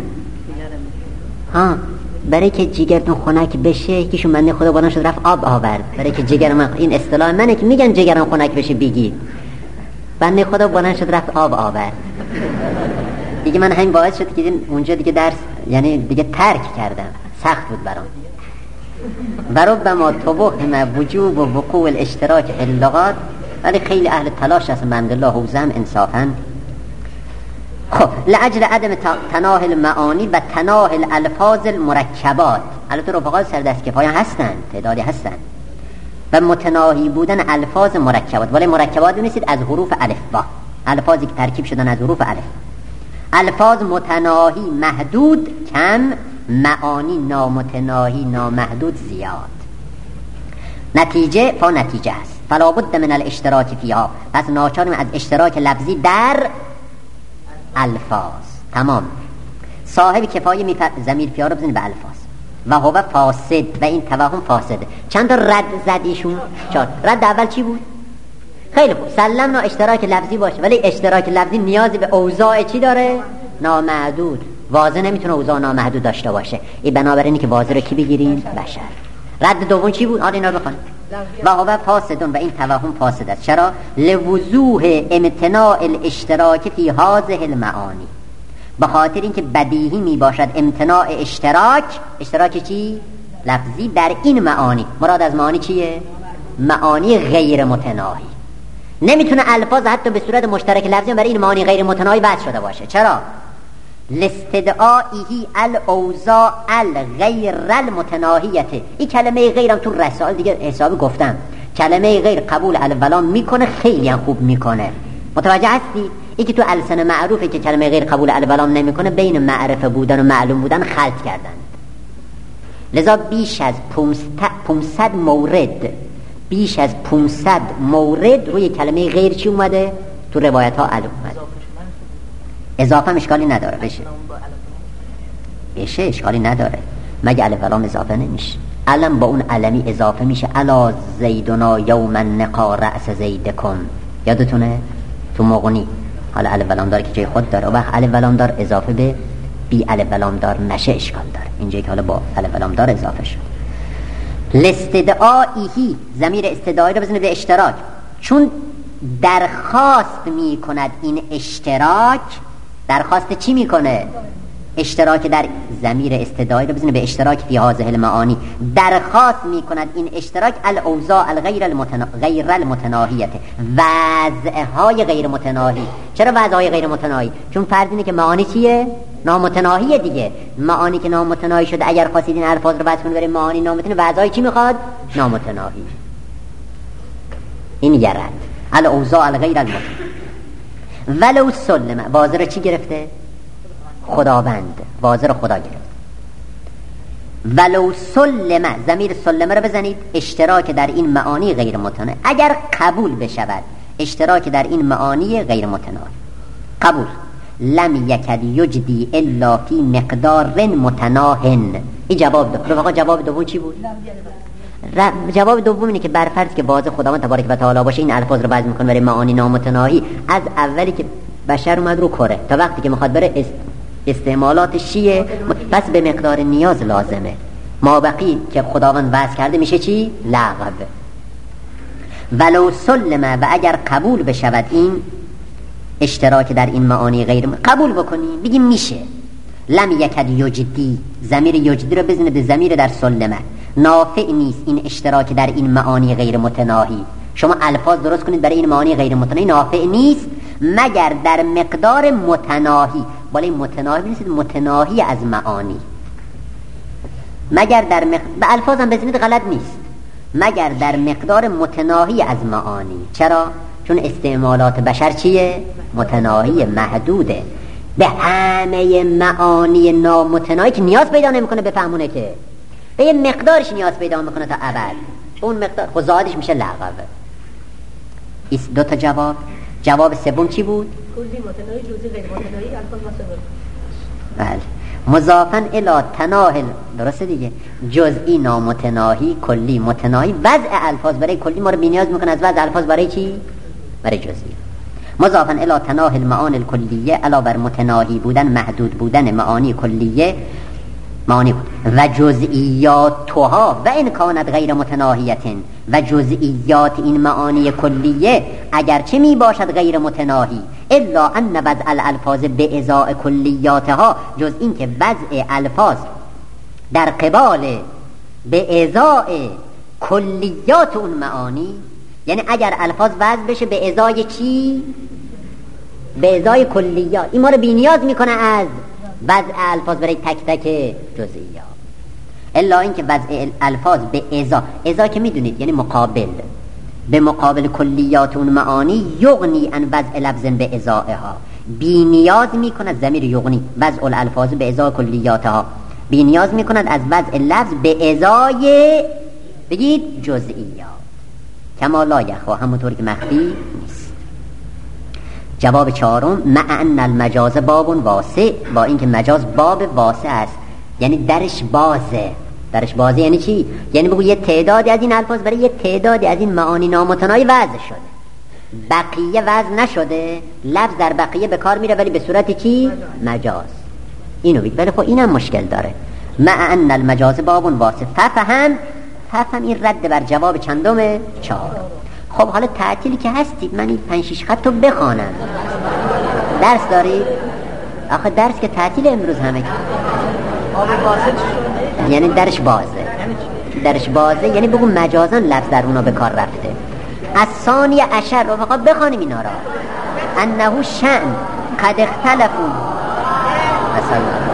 برای که جگرتون خنک بشه، یکیشون بنده خدا بلند شد رفت آب آورد. برای که جگر من، این اصطلاح منه که میگن جگرم خنک بشه بگید، بنده خدا بلند شد رفت آب آورد. دیگه من همین باعث شد که اونجا دیگه درس یعنی دیگه ترک کردم، سخت بود برام. و ربما توهم وجوب و وقوع الاشتراک فی اللغات، ولی خیلی اهل تلاش هستن بحمد الله حوزم انصافا. خب لأجل عدم تناهی المعانی و تناهی الالفاظ المرکبات، البته رفقات سر دست کفایه هستن، تعدادی هستن، و متناهی بودن الفاظ مرکبات. ولی مرکبات بنویسید از حروف الف با، الفاظی که ترکیب شدن از حروف الف. الفاظ متناهی محدود کم، معانی نامتناهی نامحدود زیاد. نتیجه نتیجه است. فلا بد من الاشتراک فیها، پس ناچاریم از اشتراک لفظی در الفاظ. تمام. صاحب کفایه ضمیر فی رو بزنید به الفاظ. و هو فاسد، و این توهم فاسده. چند تا رد زدیشون؟ 4. رد اول چی بود؟ خیلی خوب، سلمنا اشتراک لفظی باشه، ولی اشتراک لفظی نیازی به اوضاع چی داره؟ نامحدود. واضح نمیتونه اوضاع نامحدود داشته باشه. این بنابراینی که واضح رو کی بگیریم؟ بشر. رد دوم چی بود؟ اینا رو بخونید. و هو فاسدون، و این توهم فاسد است. چرا؟ لوضوح امتناع الاشتراک فی هذه المعانی، به خاطر اینکه بدیهی می باشد امتناع اشتراک چی؟ لفظی در این معانی. مراد از معانی چیه؟ معانی غیر متناهی. نمیتونه الفاظ حتی به صورت مشترک لفظی برای این معانی غیر متناهی وضع شده باشه. چرا؟ لاستدعائه الاوضاع الغیر المتناهیه. این کلمه غیرم تو رسائل دیگه حسابی گفتم، کلمه غیر قبول الف میکنه، خیلی هم خوب میکنه. متوجه هستی؟ این که تو السن معروفه که کلمه غیر قبول الف نمیکنه، بین معرفه بودن و معلوم بودن خلط کردن. لذا بیش از 500 مورد روی کلمه غیر چی اومده؟ تو روایت ها الف اومده. اضافه اشکالی نداره، بشه اشکالی نداره، مگه الف لام اضافه نمیشه؟ علم با اون علمی اضافه میشه. الا زیدنا یوما نقا رأس زیدکم، یادتونه تو مغنی؟ حالا الف لام دار که جای خود داره، و وقت الف لام دار اضافه به بی الف لام دار نشه اشکال داره. اینجایی که حالا با الف لام دار اضافه شد. لاستدعائه، ضمیر استدعایی رو بزنید به اشتراک، چون درخواست میکند این اشتراک. درخواست چی میکنه؟ اشتراک در ضمیر استدعایی رو بزنید به اشتراک فی هذه المعانی. درخواست میکند این اشتراک الاوضاع الغیر المتناهیه، وضعهای غیر متناهی. چرا وضعهای غیر متناهی؟ چون فرض اینه که معانی چیه؟ نامتناهیه دیگه. معانی که نامتناهی شده، اگر خواستید این الفاظ رو وضع کنید برای معانی نامتناهی، وضعهای چی میخواد؟ نامتناهی. این یه رد. الاوضاع الغیر المتناهی. ولو سلم، واضح رو چی گرفته؟ خداوند، واضح رو خدا گرفت. ولو سلم، ضمیر سلمه رو بزنید اشتراک در این معانی غیر متناهی. اگر قبول بشود اشتراک در این معانی غیر متناهی، قبول. لم یکد یجدی الا فی مقدار متناهن. این جواب داد. رفقا جواب دوم چی بود؟ جواب دوم اینه که بر فرض که واضح خداوند تبارک و تعالی باشه، این الفاظ رو وضع میکنه برای معانی نامتناهی از اولی که بشر اومد رو کره تا وقتی که میخواد بره استعمالات شیه، پس به مقدار نیاز لازمه. ما بقی که خداوند وضع کرده میشه چی؟ لغو. ولو سلم، و اگر قبول بشود این اشتراک در این معانی غیر قبول بکنیم، بگیم میشه، لم یکد یجدی، ضمیر یجدی رو بزنه به ضمیر در سلمه. نافع نیست این اشتراک در این معانی غیر متناهی. شما الفاظ درست کنید برای این معانی غیر متناهی، نافع نیست مگر در مقدار متناهی. بالای متناهی بنویسید متناهی از معانی. مگر در به الفاظ هم بزنید غلط نیست، مگر در مقدار متناهی از معانی. چرا؟ چون استعمالات بشر چیه؟ متناهی، محدوده. به همه معانی نامتناهی که نیاز پیدا نمیکنه بفهمونه، که به یه مقدارش نیاز پیدا میکنه تا ابد، اون مقدار خود زادش میشه لغو. این دو تا جواب. جواب سوم چی بود؟ کلی متناهی، جزئی غیر متناهی، الفاظ مسابقه. بله. مضافن الی تناهل، درسته دیگه. جزئی نامتناهی، کلی متناهی. وضع الفاظ برای کلی ما رو بی‌نیاز میکنه از وضع الفاظ برای چی؟ برای جزئی. مضافن الی تناهل معانی الکلیه، علاوه بر متناهی بودن، محدود بودن معانی کلیه، معانی بود. و جزئیاتها و ان کانت غیر متناهیت، و جزئیات این معانی کلیه اگرچه می باشد غیر متناهی، الا ان وضع الالفاظ به ازاء کلیاتها، جز این که وضع الفاظ در قبال به ازاء کلیات اون معانی، یعنی اگر الفاظ وضع بشه به ازای چی؟ به ازای کلیات، این ما رو بی نیاز میکنه از وضع الفاظ برای تک تک جزئیات. الا این که وضع الفاظ به ازا که میدونید یعنی مقابل، به مقابل کلیات اون معانی، یغنی ان وضع لفظ به ازائها، بی نیاز میکند. ضمیر یغنی، وضع الالفاظ به ازای کلیاتها، بی نیاز میکند از وضع لفظ به ازای بگید جزئیات، کما لا یخفی، همونطور که مخفی نیست. جواب چهارم، مع ان المجاز باب واسع، با اینکه مجاز باب واسع است، یعنی درش بازه. درش بازه یعنی چی؟ یعنی بگو یه تعدادی از این الفاظ برای یه تعدادی از این معانی نامتناهی وضع شده، بقیه وضع نشده. لفظ در بقیه به کار میره ولی به صورت چی؟ مجاز. اینو بید. ولی خب اینم مشکل داره. مع ان المجاز باب واسع، ففهم این رد بر جواب چندم؟ چهارم. خب حالا تعطیلی که هستید، من این 5-6 خط رو بخوانم. درس دارید؟ آخه درس که تعطیل امروز همه که یعنی درش بازه. درش بازه یعنی بگو مجازن لفظ در اونا به کار رفته. از ثانی عشر رو فقط بخوانیم اینا را. انه شأن قد اختلفوا مثلا